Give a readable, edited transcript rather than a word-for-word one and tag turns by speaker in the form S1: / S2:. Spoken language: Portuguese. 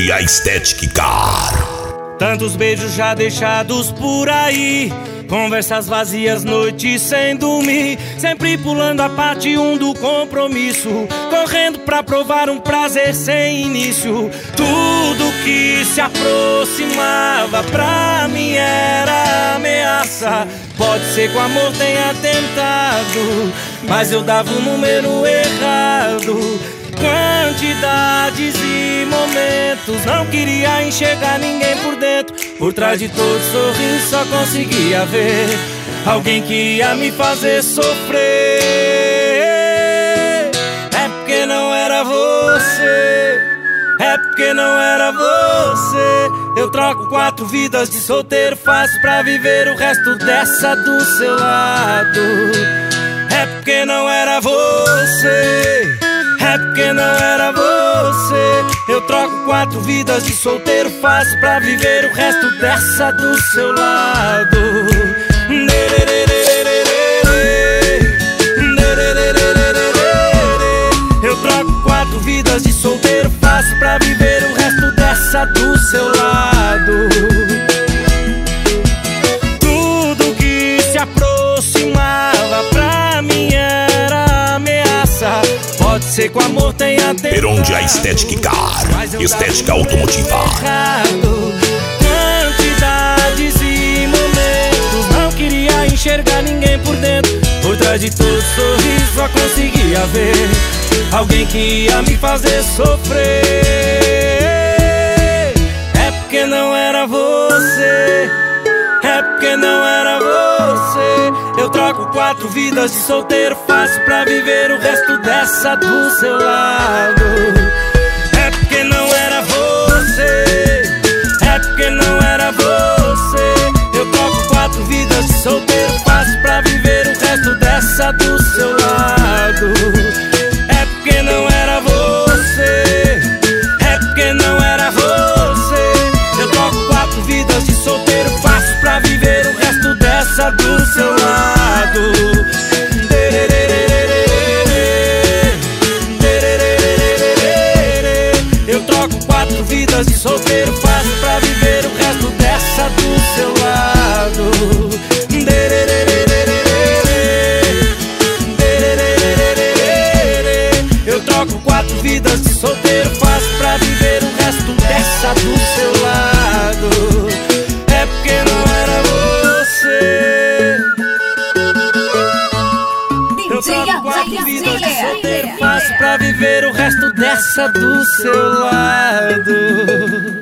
S1: Peronde Aesthetic Car.
S2: Tantos beijos já deixados por aí, conversas vazias, noites sem dormir, sempre pulando a parte 1 do compromisso, correndo pra provar um prazer sem início. Tudo que se aproximava pra mim era ameaça. Pode ser que o amor tenha tentado, mas eu dava o número errado. Quantidades e momentos, não queria enxergar ninguém por dentro. Por trás de todo sorriso só conseguia ver alguém que ia me fazer sofrer. É porque não era você, é porque não era você. Eu troco 4 vidas de solteiro fácil pra viver o resto dessa do seu lado. É porque não era você, é porque não era você. Eu troco 4 vidas de solteiro fácil pra viver o resto dessa do seu lado. Eu troco 4 vidas de solteiro fácil pra viver o resto dessa do seu lado. Tudo que se aproximava pra mim era ameaça. Pode ser que o amor tenha tentado,
S1: Peronde Aesthetic Car, estética automotiva.
S2: Quantidades e momentos, não queria enxergar ninguém por dentro. Por trás de todo sorriso só conseguia ver alguém que ia me fazer sofrer. É porque não era você, é porque não era você. Eu troco 4 vidas de solteiro fácil pra viver o resto dessa do seu lado. É porque não era você, é porque não era você. Eu troco 4 vidas de solteiro fácil pra viver o resto dessa do seu lado. É porque não era você, é porque não era você. Eu troco 4 vidas de solteiro fácil pra viver o resto dessa do seu lado. Eu troco 4 vidas de solteiro fácil pra viver o resto dessa do seu lado. Eu troco 4 vidas de solteiro fácil pra viver o resto dessa do seu lado. É porque não era você. Eu troco 4 vidas de solteiro fácil pra viver o resto dessa do seu lado.